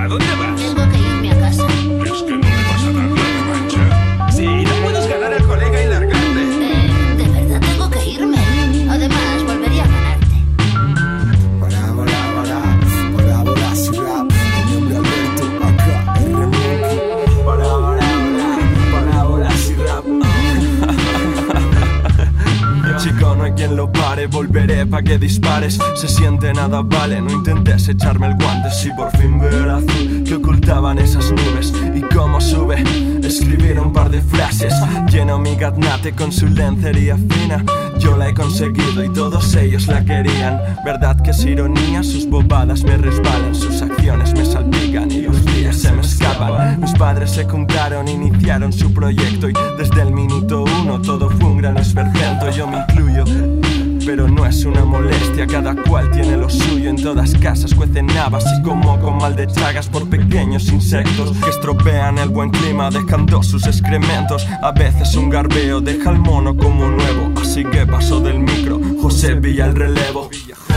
¿A dónde vas? Tengo que irme a casa. Es que no me vas a dar la revancha. Sí, no puedes ganar al colega y largarte. De verdad tengo que irme. Además, volvería a ganarte. Para, si rap. Mi nombre Alberto, acá, R-Monkey. Para, si rap. Chico, no hay quien lo pare, volveré pa' que dispares. Se siente nada vale, no intentes echarme el guante. Si por fin veo el azul que ocultaban esas nubes. Y cómo sube, escribir un par de frases. Lleno mi gaznate con su lencería fina. Yo la he conseguido y todos ellos la querían. Verdad que es ironía, sus bobadas me resbalan. Sus acciones me salpican y los días se me escapan. Mis padres se juntaron, iniciaron su proyecto. Y desde el minuto uno todo fue un gran esperpento. Yo me incluyo, pero no es una molestia. Cada cual tiene lo suyo. En todas casas cuecen habas y como con mal de chagas por pequeños insectos que estropean el buen clima dejando sus excrementos. A veces un garbeo deja al mono como nuevo. Así que paso del micro, José Villa el relevo.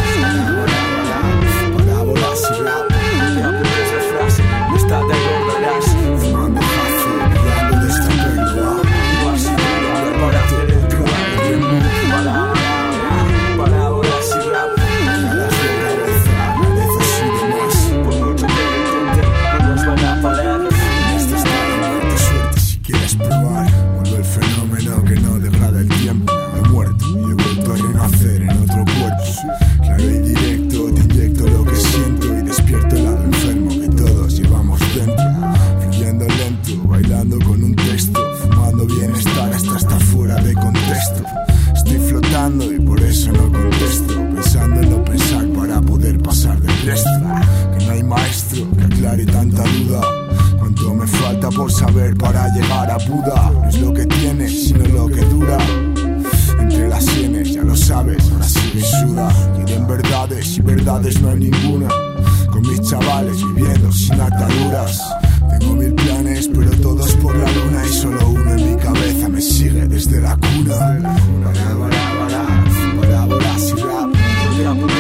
Parábola, si rap. Ya apunté esa frase, esta te acordarás. Fumando fácil, hablando de esta película. Igual si tengo para hacer el trabajo. Parábola, si rap. Las de cabeza, no necesito más. Por mucho que lo intenten, no nos van a parar. Este estado de muerte, suerte si quieres probar. Vuelve el fenómeno que no degrada el tiempo. He muerto y he vuelto a renacer en otro cuerpo. Claro y directo, te inyecto lo que siento y despierto el lado enfermo que todos llevamos dentro. Fluyendo lento, bailando con un texto, fumando bienestar hasta estar fuera de contexto. Estoy flotando y por eso no contesto, pensando en no pensar para poder pasar del resto. Que no hay maestro que aclare tanta duda. Cuánto me falta por saber para llegar a Buda. No es lo que tienes, sino lo que dura. Entre las sienes, ya lo sabes, ahora sigue suda. Quieren verdades y verdades no hay ninguna. Con mis chavales viviendo sin ataduras. Tengo 1000 planes, pero todos por la luna. Y solo uno en mi cabeza me sigue desde la cuna. Parábola, si rap.